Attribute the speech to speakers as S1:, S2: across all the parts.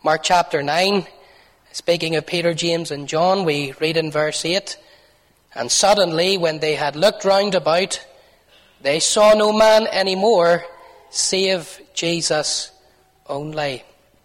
S1: Mark chapter 9, speaking of Peter, James and John, we read in verse 8, "And suddenly, when they had looked round about, they saw no man any more, save Jesus only."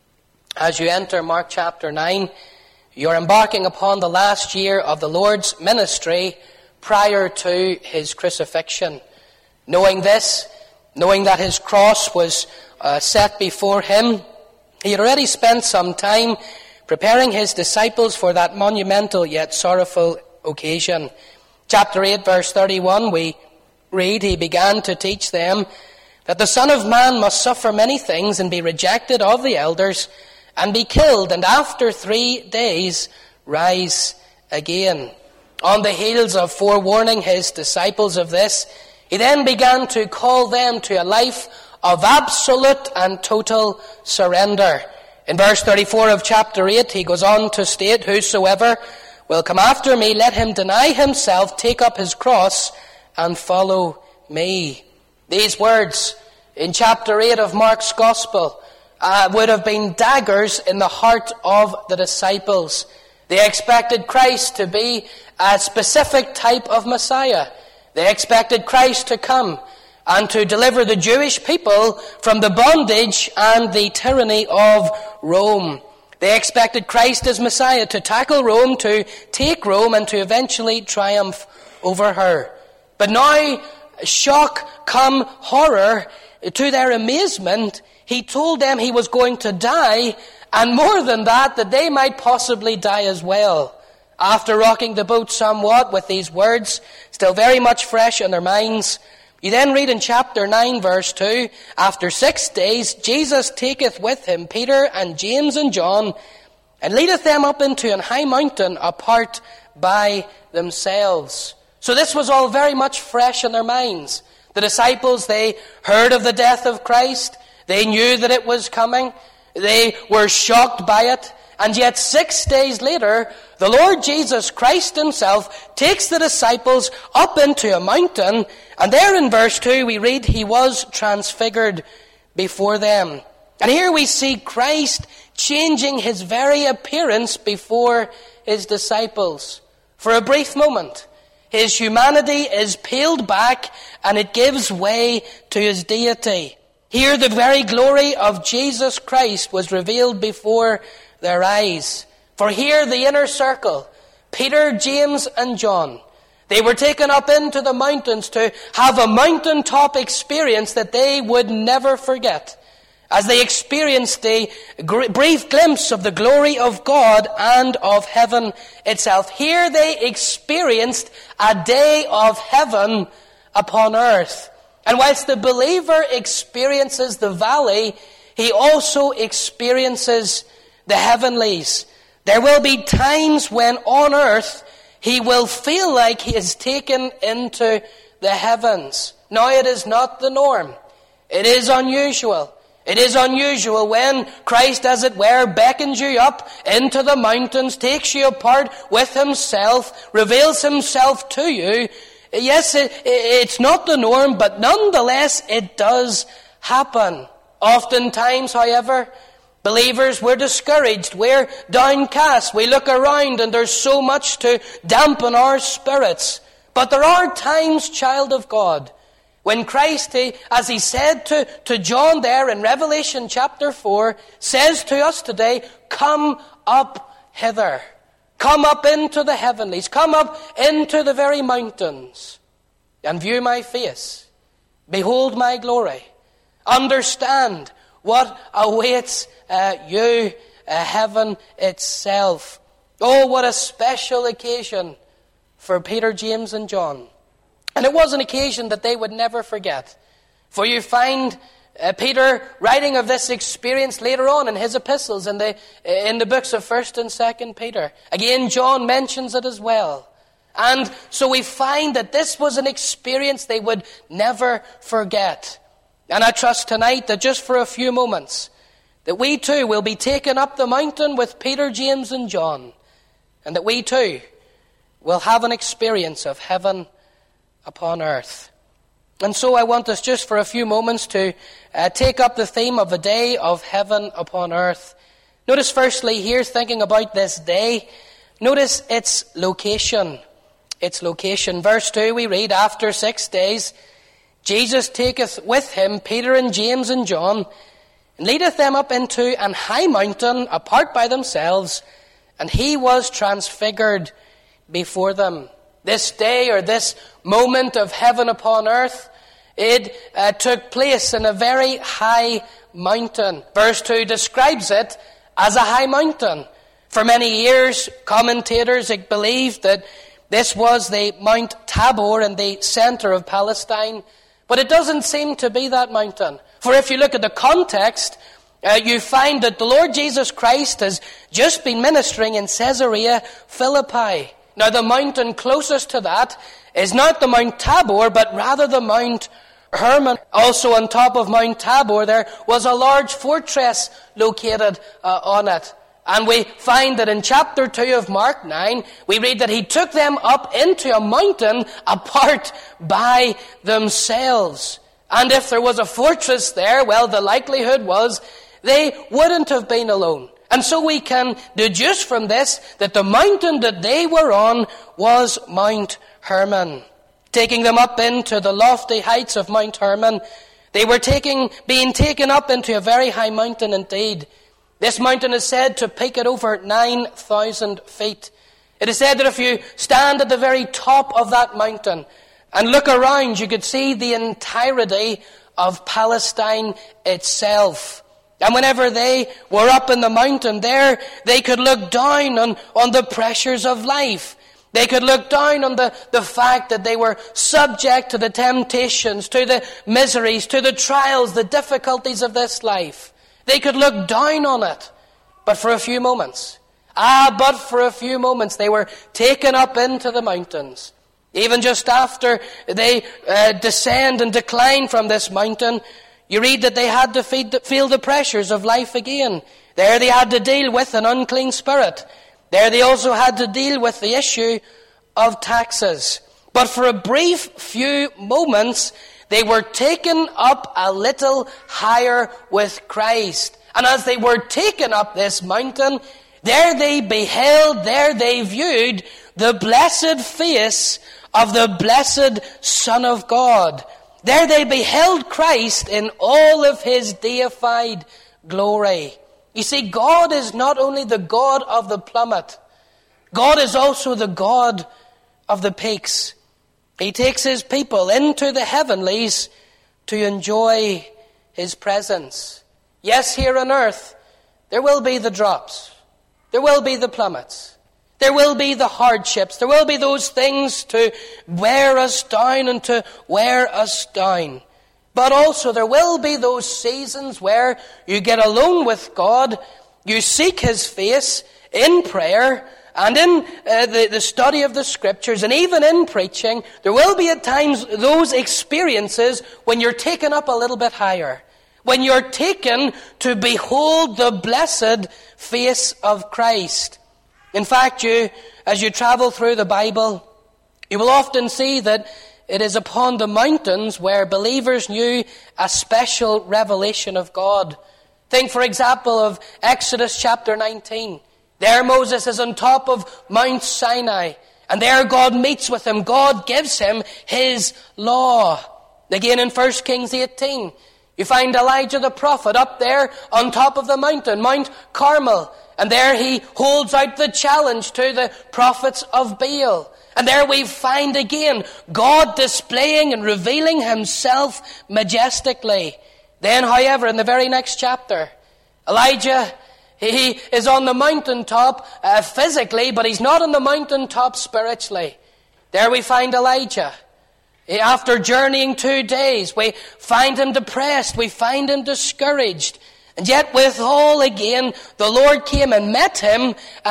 S1: As you enter Mark chapter 9, you're embarking upon the last year of the Lord's ministry prior to his crucifixion. Knowing this, knowing that his cross was set before him, he had already spent some time preparing his disciples for that monumental yet sorrowful occasion. Chapter 8, verse 31, we read, "He began to teach them that the Son of Man must suffer many things and be rejected of the elders and be killed, and after 3 days rise again." On the heels of forewarning his disciples of this, he then began to call them to a life of absolute and total surrender. In verse 34 of chapter 8, he goes on to state, "Whosoever will come after me, let him deny himself, take up his cross, and follow me." These words in chapter 8 of Mark's Gospel would have been daggers in the heart of the disciples. They expected Christ to be a specific type of Messiah. They expected Christ to come and to deliver the Jewish people from the bondage and the tyranny of Rome. They expected Christ as Messiah to tackle Rome, to take Rome, and to eventually triumph over her. But now, shock come horror, to their amazement, he told them he was going to die, and more than that, that they might possibly die as well. After rocking the boat somewhat with these words, still very much fresh in their minds, you then read in chapter 9, verse 2, "After 6 days, Jesus taketh with him Peter and James and John, and leadeth them up into an high mountain apart by themselves." So this was all very much fresh in their minds. The disciples, they heard of the death of Christ. They knew that it was coming. They were shocked by it. And yet 6 days later, the Lord Jesus Christ himself takes the disciples up into a mountain, and there in verse 2 we read, "He was transfigured before them." And here we see Christ changing his very appearance before his disciples. For a brief moment, his humanity is peeled back and it gives way to his deity. Here the very glory of Jesus Christ was revealed before their eyes. For here the inner circle, Peter, James and John, they were taken up into the mountains to have a mountaintop experience that they would never forget, as they experienced a brief glimpse of the glory of God and of heaven itself. Here they experienced a day of heaven upon earth. And whilst the believer experiences the valley, he also experiences the heavenlies. There will be times when on earth he will feel like he is taken into the heavens. Now it is not the norm. It is unusual. It is unusual when Christ, as it were, beckons you up into the mountains, takes you apart with himself, reveals himself to you. Yes, it's not the norm, but nonetheless it does happen. Oftentimes, however, believers, we're discouraged, we're downcast, we look around and there's so much to dampen our spirits. But there are times, child of God, when Christ, as he said to John there in Revelation chapter 4, says to us today, "Come up hither. Come up into the heavenlies. Come up into the very mountains and view my face. Behold my glory. Understand what awaits you, heaven itself." Oh, what a special occasion for Peter, James and John. And it was an occasion that they would never forget. For you find Peter writing of this experience later on in his epistles in the books of 1st and 2nd Peter. Again, John mentions it as well. And so we find that this was an experience they would never forget. And I trust tonight that just for a few moments, that we too will be taken up the mountain with Peter, James and John, and that we too will have an experience of heaven upon earth. And so I want us just for a few moments to take up the theme of a day of heaven upon earth. Notice firstly here, thinking about this day, notice its location. Its location. Verse 2 we read, after 6 days, Jesus taketh with him Peter and James and John, and leadeth them up into an high mountain apart by themselves, and he was transfigured before them. This day, or this moment of heaven upon earth, it took place in a very high mountain. Verse 2 describes it as a high mountain. For many years, commentators believed that this was the Mount Tabor in the center of Palestine. But it doesn't seem to be that mountain. For if you look at the context, you find that the Lord Jesus Christ has just been ministering in Caesarea Philippi. Now the mountain closest to that is not the Mount Tabor, but rather the Mount Hermon. Also on top of Mount Tabor there was a large fortress located on it. And we find that in chapter 2 of Mark 9, we read that he took them up into a mountain apart by themselves. And if there was a fortress there, well, the likelihood was they wouldn't have been alone. And so we can deduce from this that the mountain that they were on was Mount Hermon. Taking them up into the lofty heights of Mount Hermon, they were being taken up into a very high mountain indeed. This mountain is said to peak at over 9,000 feet. It is said that if you stand at the very top of that mountain and look around, you could see the entirety of Palestine itself. And whenever they were up in the mountain there, they could look down on the pressures of life. They could look down on the fact that they were subject to the temptations, to the miseries, to the trials, the difficulties of this life. They could look down on it, but for a few moments. But for a few moments they were taken up into the mountains. Even just after they descend and decline from this mountain, you read that they had to feel the pressures of life again. There they had to deal with an unclean spirit. There they also had to deal with the issue of taxes. But for a brief few moments, they were taken up a little higher with Christ. And as they were taken up this mountain, there they beheld, there they viewed the blessed face of the blessed Son of God. There they beheld Christ in all of his deified glory. You see, God is not only the God of the plummet, God is also the God of the peaks. He takes his people into the heavenlies to enjoy his presence. Yes, here on earth, there will be the drops. There will be the plummets. There will be the hardships. There will be those things to wear us down and to wear us down. But also there will be those seasons where you get alone with God, you seek his face in prayer, and in the study of the Scriptures, and even in preaching, there will be at times those experiences when you're taken up a little bit higher. When you're taken to behold the blessed face of Christ. In fact, as you travel through the Bible, you will often see that it is upon the mountains where believers knew a special revelation of God. Think, for example, of Exodus chapter 19. There Moses is on top of Mount Sinai, and there God meets with him. God gives him his law. Again in 1 Kings 18, you find Elijah the prophet up there on top of the mountain, Mount Carmel, and there he holds out the challenge to the prophets of Baal. And there we find again God displaying and revealing himself majestically. Then, however, in the very next chapter, Elijah, he is on the mountaintop physically, but he's not on the mountaintop spiritually. There we find Elijah. After journeying 2 days, we find him depressed, we find him discouraged. And yet withal again, the Lord came and met him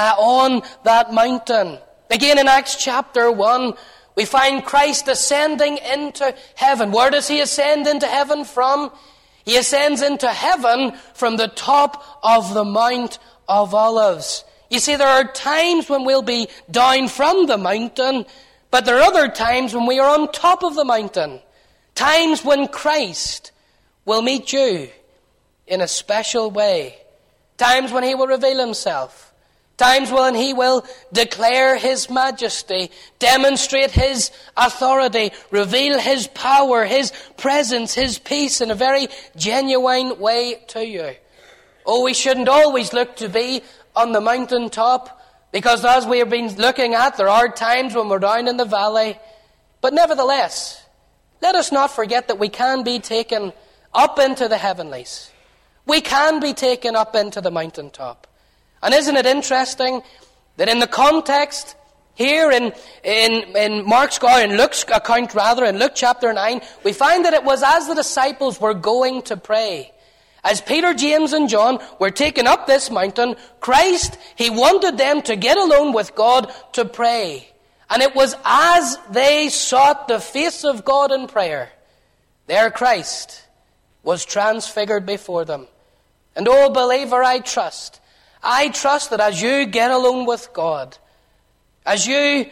S1: on that mountain. Again in Acts chapter 1, we find Christ ascending into heaven. Where does he ascend into heaven from? He ascends into heaven from the top of the Mount of Olives. You see, there are times when we'll be down from the mountain, but there are other times when we are on top of the mountain. Times when Christ will meet you in a special way. times when he will reveal himself, times when he will declare his majesty, demonstrate his authority, reveal his power, his presence, his peace in a very genuine way to you. Oh, we shouldn't always look to be on the mountaintop, because as we have been looking at, there are times when we're down in the valley. But nevertheless, let us not forget that we can be taken up into the heavenlies. We can be taken up into the mountaintop. And isn't it interesting that in the context here in Luke's account in Luke chapter 9, we find that it was as the disciples were going to pray. As Peter, James and John were taken up this mountain, Christ, he wanted them to get alone with God to pray. And it was as they sought the face of God in prayer, their Christ was transfigured before them. And oh, believer, I trust that as you get alone with God, as you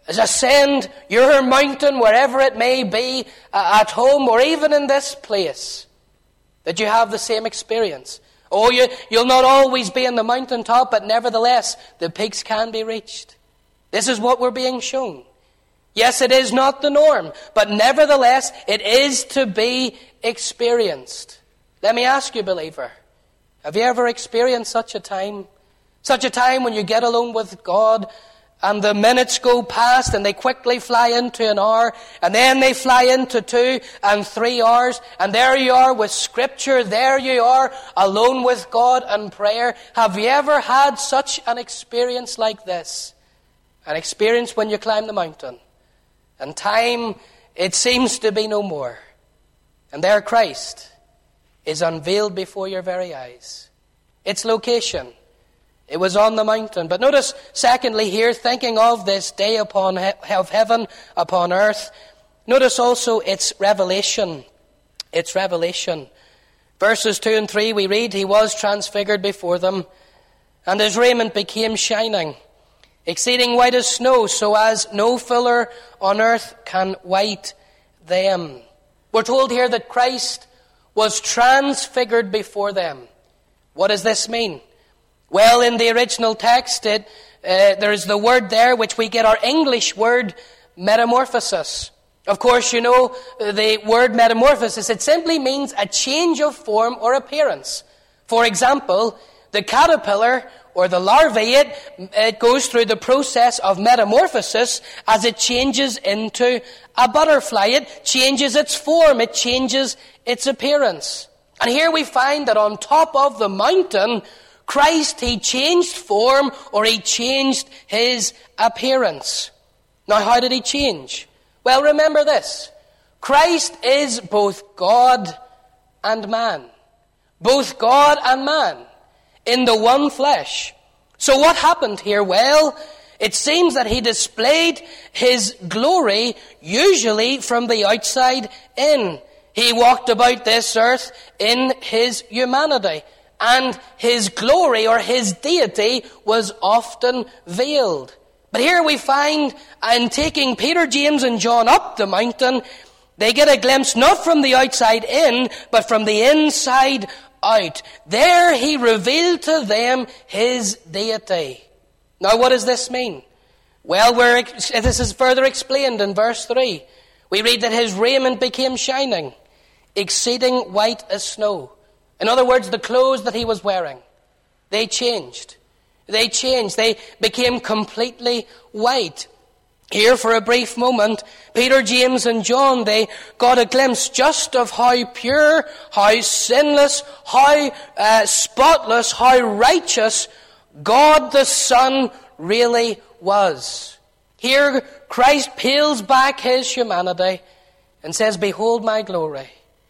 S1: ascend your mountain, wherever it may be, at home or even in this place, that you have the same experience. Oh, you'll not always be in the mountaintop, but nevertheless, the peaks can be reached. This is what we're being shown. Yes, it is not the norm, but nevertheless, it is to be experienced. Let me ask you, believer, have you ever experienced such a time? Such a time when you get alone with God, and the minutes go past and they quickly fly into an hour, and then they fly into 2 and 3 hours, and there you are with Scripture, there you are alone with God and prayer. Have you ever had such an experience like this? An experience when you climb the mountain, and time, it seems to be no more. And there Christ is unveiled before your very eyes. Its location, it was on the mountain. But notice, secondly here, thinking of this day of heaven upon earth, notice also its revelation. Its revelation. Verses 2 and 3 we read, he was transfigured before them, and his raiment became shining, exceeding white as snow, so as no fuller on earth can white them. We're told here that Christ was transfigured before them. What does this mean? Well, in the original text, there is the word there which we get our English word metamorphosis. Of course, you know the word metamorphosis. It simply means a change of form or appearance. For example, the caterpillar or the larvae, it goes through the process of metamorphosis as it changes into a butterfly. It changes its form. It changes its appearance. And here we find that on top of the mountain, Christ, he changed form, or he changed his appearance. Now, how did he change? Well, remember this. Christ is both God and man. Both God and man in the one flesh. So what happened here? Well, it seems that he displayed his glory usually from the outside in. He walked about this earth in his humanity, and his glory or his deity was often veiled. But here we find, in taking Peter, James and John up the mountain, they get a glimpse not from the outside in, but from the inside out. There he revealed to them his deity. Now what does this mean? Well, this is further explained in verse 3. We read that his raiment became shining, exceeding white as snow. In other words, the clothes that he was wearing, they changed. They changed. They became completely white. Here for a brief moment, Peter, James and John, they got a glimpse just of how pure, how sinless, how spotless, how righteous God the Son really was. Here Christ peels back his humanity and says, behold my glory.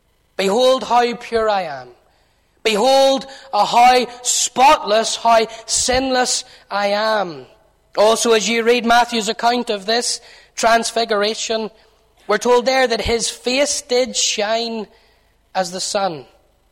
S1: Behold how pure I am. Behold how spotless, how sinless I am. Also, as you read Matthew's account of this transfiguration, we're told there that his face did shine as the sun.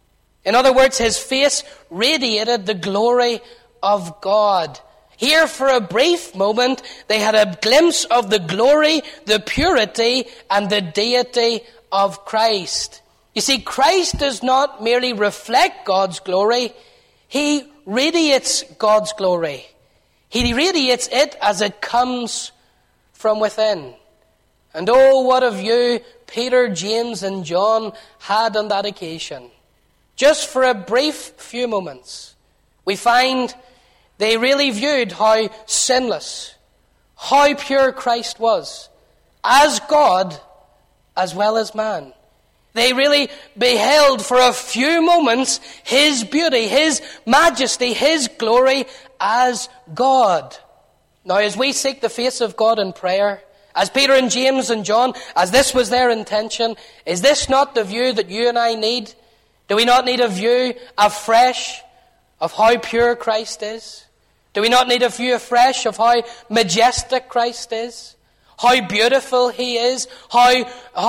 S1: In other words, his face radiated the glory of God. Here, for a brief moment, they had a glimpse of the glory, the purity, and the deity of Christ. You see, Christ does not merely reflect God's glory, he radiates God's glory. He radiates it as it comes from within. And oh, what a view Peter, James, and John had on that occasion. Just for a brief few moments, we find they really viewed how sinless, how pure Christ was, as God as well as man. They really beheld for a few moments His beauty, His majesty, His glory as God. Now, as we seek the face of God in prayer, as Peter and James and John, as this was their intention, is this not the view that you and I need? Do we not need a view afresh of how pure Christ is? Do we not need a view afresh of how majestic Christ is? How beautiful He is? How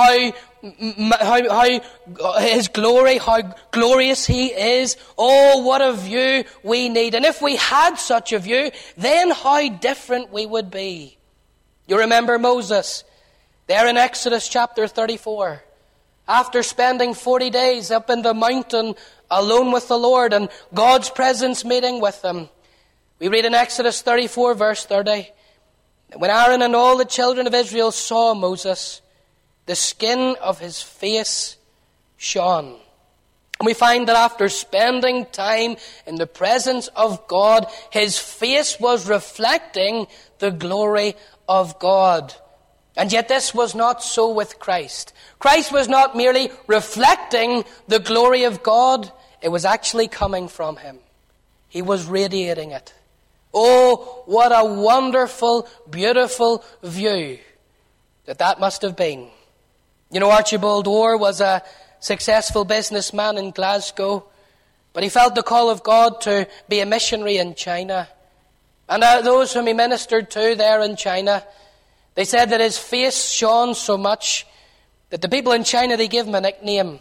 S1: His glory, how glorious He is? Oh, what a view we need. And if we had such a view, then how different we would be. You remember Moses, there in Exodus chapter 34. After spending 40 days up in the mountain alone with the Lord and God's presence meeting with him. We read in Exodus 34 verse 30. When Aaron and all the children of Israel saw Moses, the skin of his face shone. And we find that after spending time in the presence of God, his face was reflecting the glory of God. And yet this was not so with Christ. Christ was not merely reflecting the glory of God, it was actually coming from him. He was radiating it. Oh, what a wonderful, beautiful view that must have been. You know, Archibald Orr was a successful businessman in Glasgow, but he felt the call of God to be a missionary in China. And those whom he ministered to there in China, they said that his face shone so much that the people in China, they gave him a nickname,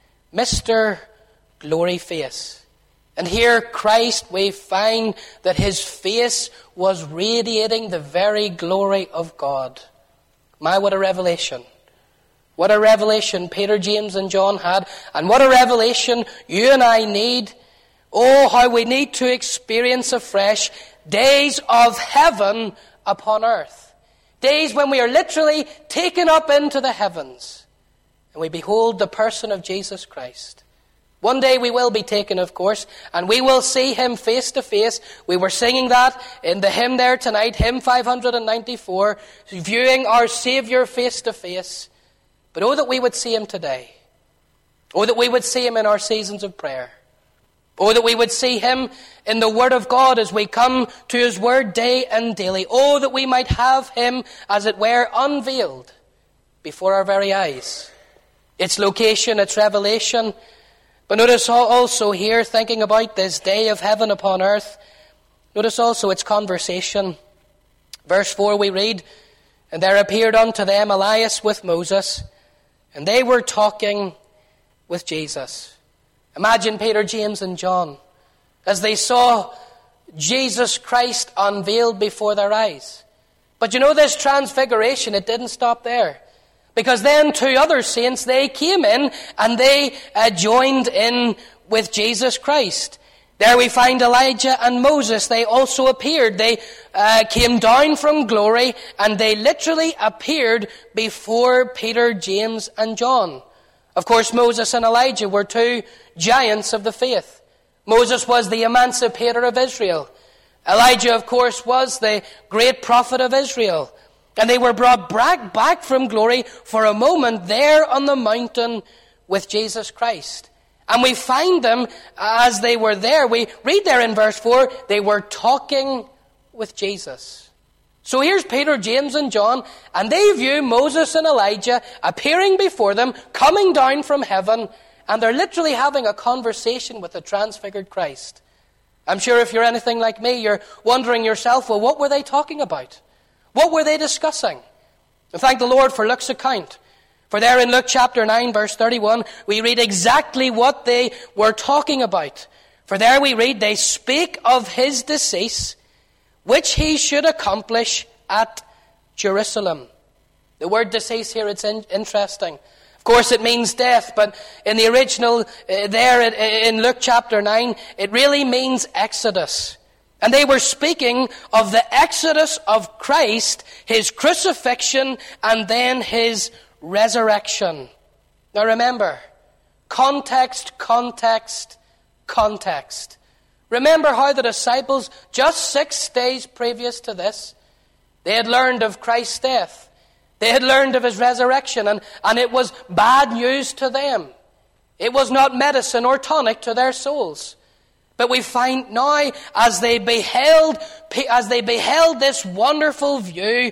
S1: Mr. Glory Face. And here, Christ, we find that his face was radiating the very glory of God. My, what a revelation. What a revelation Peter, James, and John had. And what a revelation you and I need. Oh, how we need to experience afresh days of heaven upon earth. Days when we are literally taken up into the heavens. And we behold the person of Jesus Christ. One day we will be taken, of course, and we will see him face to face. We were singing that in the hymn there tonight, hymn 594, viewing our Saviour face to face. But oh, that we would see him today. Oh, that we would see him in our seasons of prayer. Oh, that we would see him in the Word of God as we come to his Word day and daily. Oh, that we might have him, as it were, unveiled before our very eyes. Its location, its revelation. But notice also here, thinking about this day of heaven upon earth, notice also its conversation. Verse 4 we read, "And there appeared unto them Elias with Moses, and they were talking with Jesus." Imagine Peter, James, and John as they saw Jesus Christ unveiled before their eyes. But you know, this transfiguration, it didn't stop there. Because then two other saints, they came in and they joined in with Jesus Christ. There we find Elijah and Moses. They also appeared. They came down from glory and they literally appeared before Peter, James, and John. Of course, Moses and Elijah were two giants of the faith. Moses was the emancipator of Israel. Elijah, of course, was the great prophet of Israel. And they were brought back from glory for a moment there on the mountain with Jesus Christ. And we find them as they were there. We read there in verse 4, they were talking with Jesus. So here's Peter, James, and John, and they view Moses and Elijah appearing before them, coming down from heaven, and they're literally having a conversation with the transfigured Christ. I'm sure if you're anything like me, you're wondering yourself, well, what were they talking about? What were they discussing? And thank the Lord for Luke's account. For there in Luke chapter 9, verse 31, we read exactly what they were talking about. For there we read, they speak of his decease, which he should accomplish at Jerusalem. The word decease here, it's interesting. Of course, it means death, but in the original, there in Luke chapter 9, it really means exodus. And they were speaking of the exodus of Christ, his crucifixion, and then his resurrection. Now remember, context, context, context. Remember how the disciples, just 6 days previous to this, they had learned of Christ's death. They had learned of his resurrection, and it was bad news to them. It was not medicine or tonic to their souls. But we find now, as they beheld this wonderful view,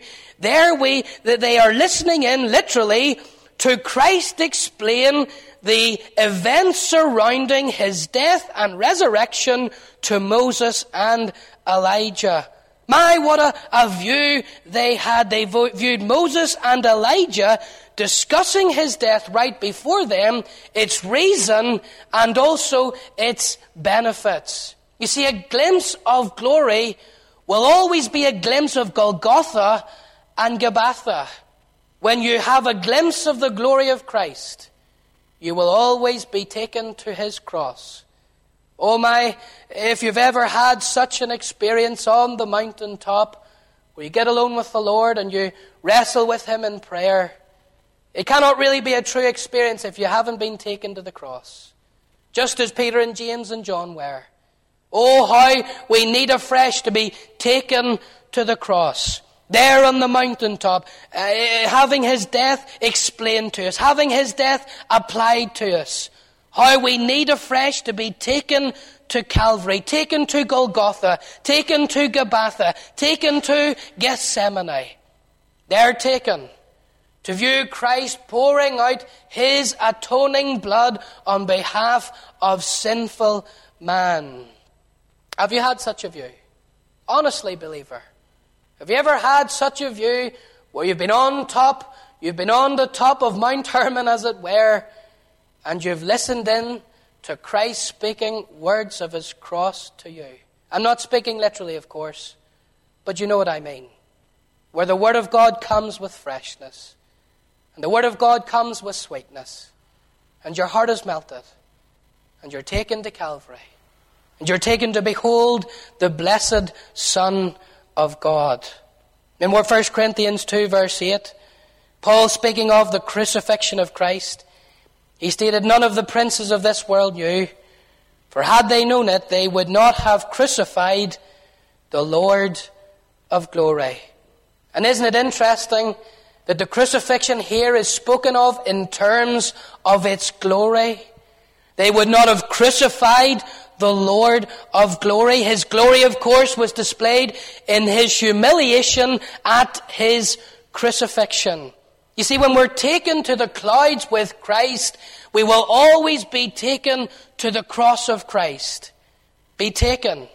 S1: that they are listening in, literally, to Christ explain the events surrounding his death and resurrection to Moses and Elijah. My, what a view they had. They viewed Moses and Elijah discussing his death right before them, its reason, and also its benefits. You see, a glimpse of glory will always be a glimpse of Golgotha and Gabbatha. When you have a glimpse of the glory of Christ, you will always be taken to his cross. Oh my, if you've ever had such an experience on the mountaintop, where you get alone with the Lord and you wrestle with him in prayer, it cannot really be a true experience if you haven't been taken to the cross. Just as Peter and James and John were. Oh, how we need afresh to be taken to the cross. There on the mountaintop, having his death explained to us, having his death applied to us. How we need afresh to be taken to Calvary, taken to Golgotha, taken to Gabbatha, taken to Gethsemane. They're taken to view Christ pouring out his atoning blood on behalf of sinful man. Have you had such a view? Honestly, believer. Have you ever had such a view where you've been on top, you've been on the top of Mount Hermon, as it were, and you've listened in to Christ speaking words of his cross to you? I'm not speaking literally, of course, but you know what I mean. Where the Word of God comes with freshness, and the Word of God comes with sweetness, and your heart is melted, and you're taken to Calvary, and you're taken to behold the blessed Son of God. In 1 Corinthians 2 verse 8, Paul, speaking of the crucifixion of Christ, he stated, "None of the princes of this world knew, for had they known it, they would not have crucified the Lord of glory." And isn't it interesting that the crucifixion here is spoken of in terms of its glory? They would not have crucified the Lord of glory. His glory, of course, was displayed in his humiliation at his crucifixion. You see, when we're taken to the clouds with Christ, we will always be taken to the cross of Christ. Be taken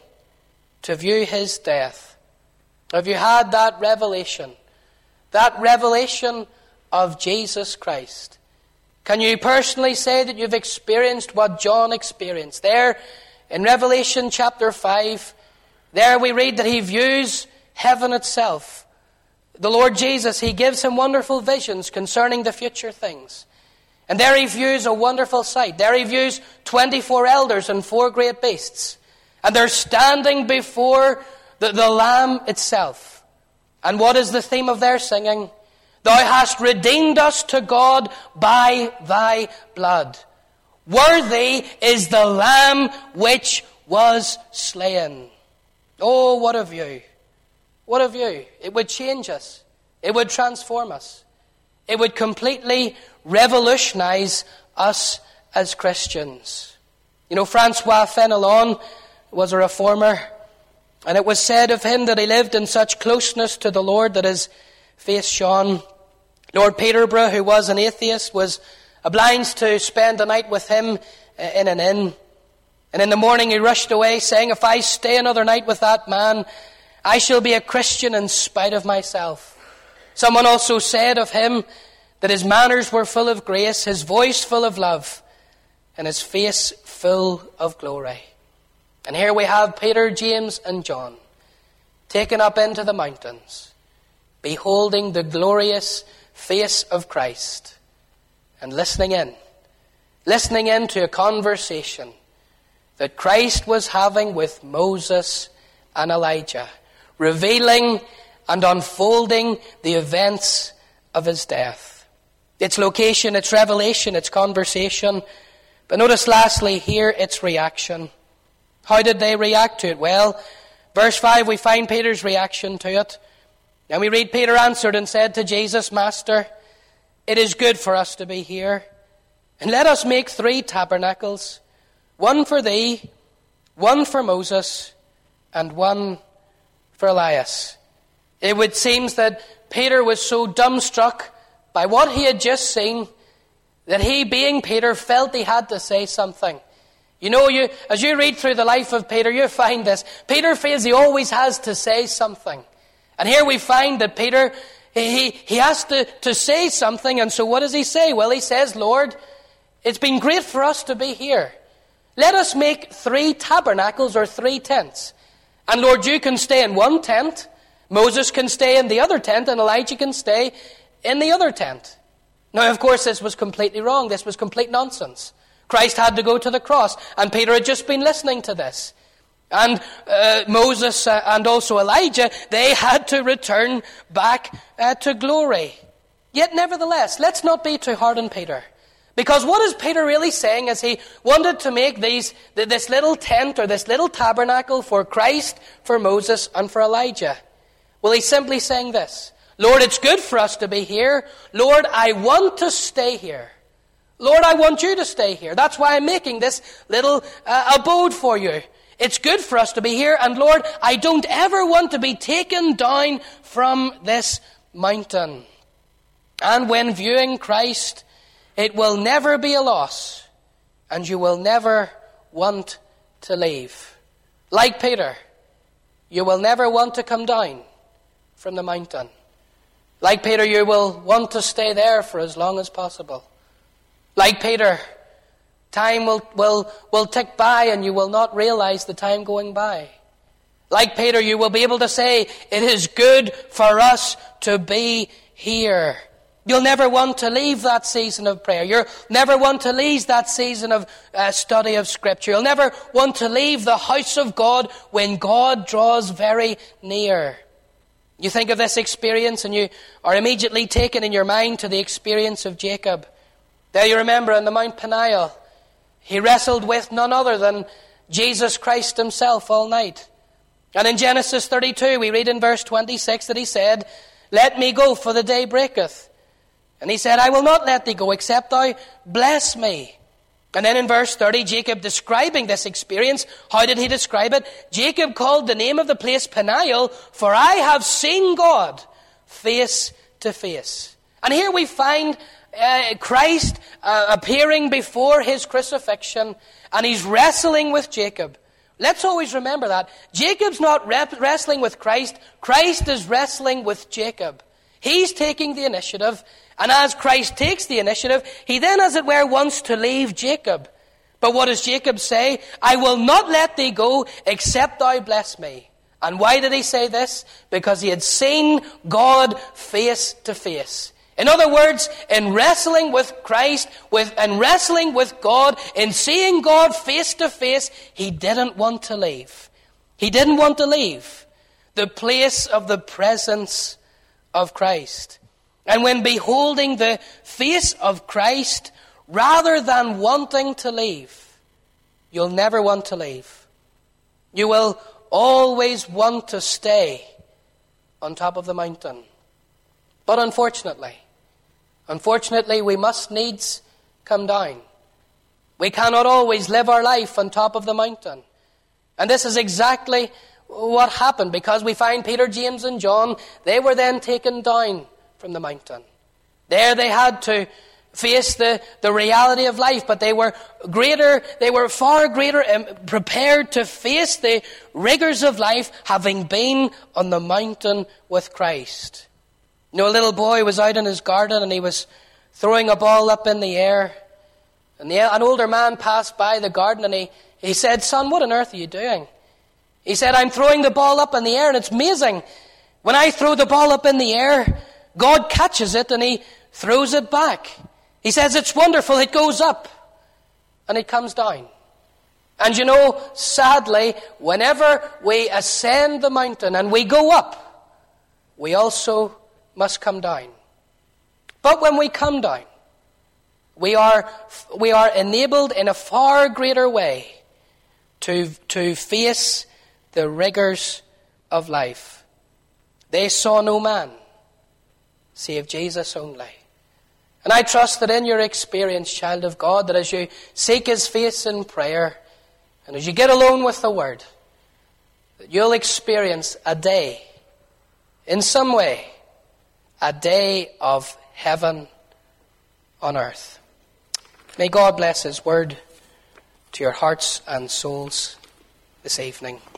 S1: to view his death. Have you had that revelation? That revelation of Jesus Christ. Can you personally say that you've experienced what John experienced? There in Revelation chapter 5, there we read that he views heaven itself. The Lord Jesus, he gives him wonderful visions concerning the future things. And there he views a wonderful sight. There he views 24 elders and 4 great beasts. And they're standing before the Lamb itself. And what is the theme of their singing? "Thou hast redeemed us to God by thy blood. Worthy is the Lamb which was slain." Oh, what a view. What a view. It would change us. It would transform us. It would completely revolutionize us as Christians. You know, Francois Fenelon was a reformer, and it was said of him that he lived in such closeness to the Lord that his face shone. Lord Peterborough, who was an atheist, was obliged to spend the night with him in an inn. And in the morning he rushed away, saying, "If I stay another night with that man, I shall be a Christian in spite of myself." Someone also said of him that his manners were full of grace, his voice full of love, and his face full of glory. And here we have Peter, James, and John taken up into the mountains, beholding the glorious face of Christ. and listening in to a conversation that Christ was having with Moses and Elijah, revealing and unfolding the events of his death. Its location, its revelation, its conversation. But notice lastly here its reaction. How did they react to it? Well, verse 5, we find Peter's reaction to it. And we read, Peter answered and said to Jesus, Master, it is good for us to be here. And let us make 3 tabernacles, one for thee, one for Moses, and one for Elias. It would seem that Peter was so dumbstruck by what he had just seen that he, being Peter, felt he had to say something. You know, as you read through the life of Peter, you find this. Peter feels he always has to say something. And here we find that Peter, he has to say something. And so what does he say? Well, he says, Lord, it's been great for us to be here. Let us make 3 tabernacles or 3 tents. And Lord, you can stay in one tent. Moses can stay in the other tent. And Elijah can stay in the other tent. Now, of course, this was completely wrong. This was complete nonsense. Christ had to go to the cross. And Peter had just been listening to this. And Moses and also Elijah, they had to return back to glory. Yet nevertheless, let's not be too hard on Peter. Because what is Peter really saying as he wanted to make this little tent or this little tabernacle for Christ, for Moses, and for Elijah? Well, he's simply saying this. Lord, it's good for us to be here. Lord, I want to stay here. Lord, I want you to stay here. That's why I'm making this little abode for you. It's good for us to be here. And Lord, I don't ever want to be taken down from this mountain. And when viewing Christ, it will never be a loss. And you will never want to leave. Like Peter, you will never want to come down from the mountain. Like Peter, you will want to stay there for as long as possible. Like Peter, time will tick by and you will not realize the time going by. Like Peter, you will be able to say, it is good for us to be here. You'll never want to leave that season of prayer. You'll never want to leave that season of study of Scripture. You'll never want to leave the house of God when God draws very near. You think of this experience and you are immediately taken in your mind to the experience of Jacob. There you remember on the Mount Peniel, he wrestled with none other than Jesus Christ himself all night. And in Genesis 32, we read in verse 26 that he said, let me go, for the day breaketh. And he said, I will not let thee go, except thou bless me. And then in verse 30, Jacob describing this experience, how did he describe it? Jacob called the name of the place Peniel, for I have seen God face to face. And here we find Christ appearing before his crucifixion, and he's wrestling with Jacob. Let's always remember that. Jacob's not wrestling with Christ. Christ is wrestling with Jacob. He's taking the initiative, and as Christ takes the initiative, he then, as it were, wants to leave Jacob. But what does Jacob say? I will not let thee go, except thou bless me. And why did he say this? Because he had seen God face to face. In other words, in wrestling with Christ, and wrestling with God, in seeing God face to face, he didn't want to leave. He didn't want to leave the place of the presence of Christ. And when beholding the face of Christ, rather than wanting to leave, you'll never want to leave. You will always want to stay on top of the mountain. But unfortunately, we must needs come down. We cannot always live our life on top of the mountain. And this is exactly what happened, because we find Peter, James, and John, they were then taken down from the mountain. There they had to face the reality of life, but they were far greater prepared to face the rigors of life, having been on the mountain with Christ. You know, a little boy was out in his garden and he was throwing a ball up in the air. And an older man passed by the garden and he said, son, what on earth are you doing? He said, I'm throwing the ball up in the air, and it's amazing. When I throw the ball up in the air, God catches it and he throws it back. He says it's wonderful. It goes up and it comes down. And you know, sadly, whenever we ascend the mountain and we go up, we also must come down. But when we come down, we are enabled in a far greater way to face the rigors of life. They saw no man save Jesus only. And I trust that in your experience, child of God, that as you seek His face in prayer, and as you get alone with the Word, that you'll experience a day, in some way, a day of heaven on earth. May God bless His Word to your hearts and souls this evening.